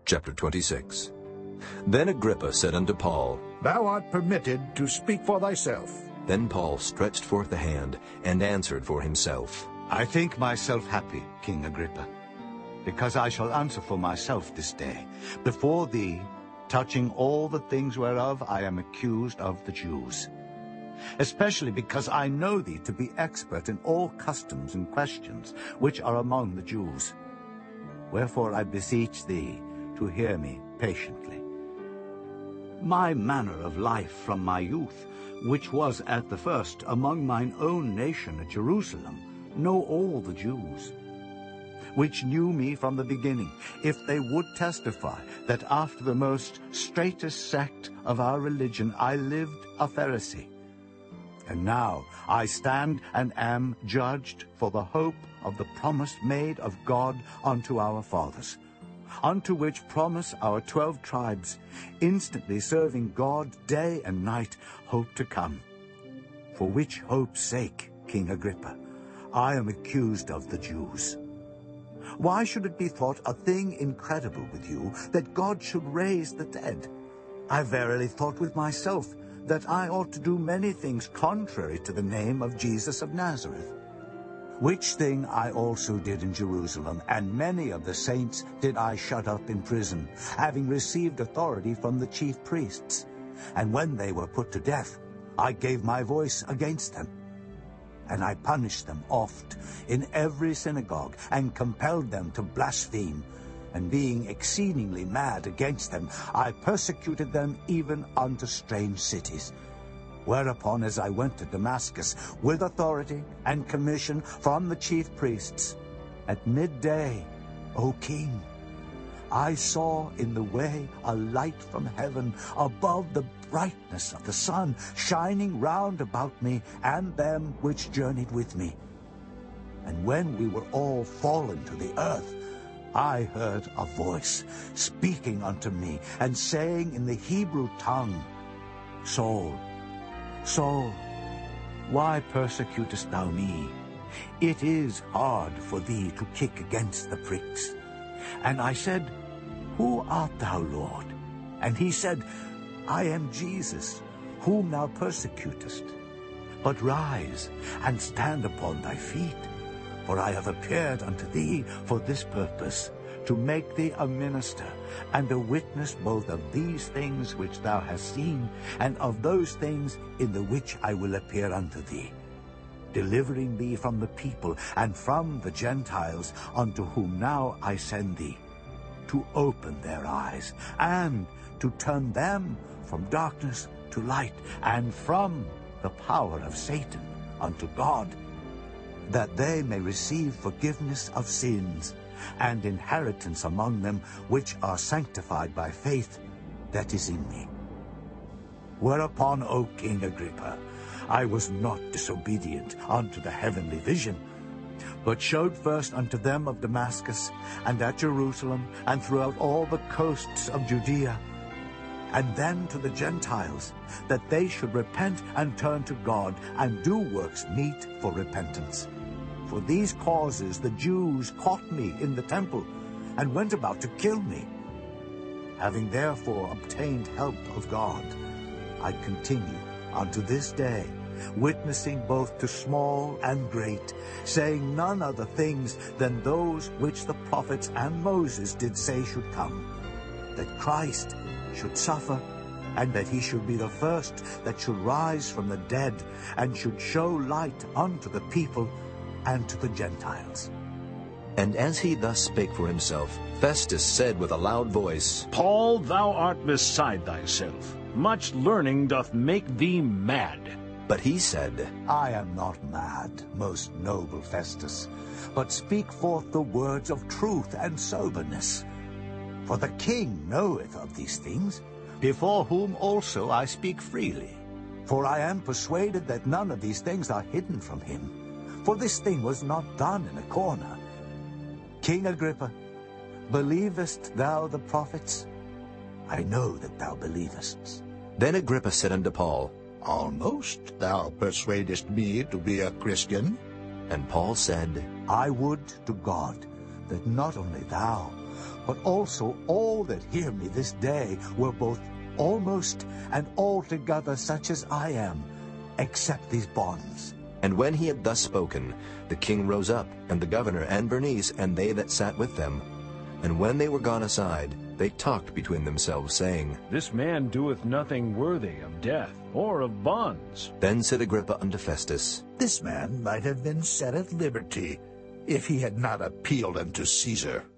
Chapter 26. Then Agrippa said unto Paul, Thou art permitted to speak for thyself. Then Paul stretched forth the hand, and answered for himself. I think myself happy, King Agrippa, because I shall answer for myself this day before thee, touching all the things whereof I am accused of the Jews, especially because I know thee to be expert in all customs and questions which are among the Jews. Wherefore I beseech thee to hear me patiently. My manner of life from my youth, which was at the first among mine own nation at Jerusalem, know all the Jews, which knew me from the beginning, if they would testify that after the most straitest sect of our religion I lived a Pharisee. And now I stand and am judged for the hope of the promise made of God unto our fathers, unto which promise our 12 tribes, instantly serving God day and night, hope to come. For which hope's sake, King Agrippa, I am accused of the Jews. Why should it be thought a thing incredible with you that God should raise the dead? I verily thought with myself that I ought to do many things contrary to the name of Jesus of Nazareth. Which thing I also did in Jerusalem, and many of the saints did I shut up in prison, having received authority from the chief priests. And when they were put to death, I gave my voice against them. And I punished them oft in every synagogue, and compelled them to blaspheme. And being exceedingly mad against them, I persecuted them even unto strange cities. Whereupon, as I went to Damascus with authority and commission from the chief priests, at midday, O king, I saw in the way a light from heaven above the brightness of the sun, shining round about me and them which journeyed with me. And when we were all fallen to the earth, I heard a voice speaking unto me, and saying in the Hebrew tongue, Saul, Saul, why persecutest thou me? It is hard for thee to kick against the pricks. And I said, Who art thou, Lord? And he said, I am Jesus, whom thou persecutest. But rise and stand upon thy feet, for I have appeared unto thee for this purpose, to make thee a minister and a witness both of these things which thou hast seen, and of those things in the which I will appear unto thee, delivering thee from the people and from the Gentiles, unto whom now I send thee, to open their eyes, and to turn them from darkness to light, and from the power of Satan unto God, that they may receive forgiveness of sins, and inheritance among them which are sanctified by faith that is in me. Whereupon, O King Agrippa, I was not disobedient unto the heavenly vision, but showed first unto them of Damascus, and at Jerusalem, and throughout all the coasts of Judea, and then to the Gentiles, that they should repent and turn to God, and do works meet for repentance. For these causes the Jews caught me in the temple, and went about to kill me. Having therefore obtained help of God, I continue unto this day, witnessing both to small and great, saying none other things than those which the prophets and Moses did say should come, that Christ should suffer, and that he should be the first that should rise from the dead, and should show light unto the people and to the Gentiles. And as he thus spake for himself, Festus said with a loud voice, Paul, thou art beside thyself. Much learning doth make thee mad. But he said, I am not mad, most noble Festus, but speak forth the words of truth and soberness. For the king knoweth of these things, before whom also I speak freely. For I am persuaded that none of these things are hidden from him. For this thing was not done in a corner. King Agrippa, believest thou the prophets? I know that thou believest. Then Agrippa said unto Paul, Almost thou persuadest me to be a Christian. And Paul said, I would to God that not only thou, but also all that hear me this day were both almost and altogether such as I am, except these bonds. And when he had thus spoken, the king rose up, and the governor, and Bernice, and they that sat with them. And when they were gone aside, they talked between themselves, saying, This man doeth nothing worthy of death, or of bonds. Then said Agrippa unto Festus, This man might have been set at liberty, if he had not appealed unto Caesar.